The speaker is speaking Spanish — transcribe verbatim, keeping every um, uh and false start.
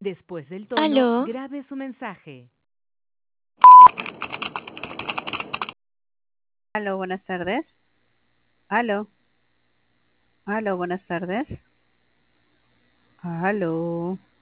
Después del tono, Aló, grabe su mensaje. Aló, buenas tardes. Aló. Aló, buenas tardes. Aló.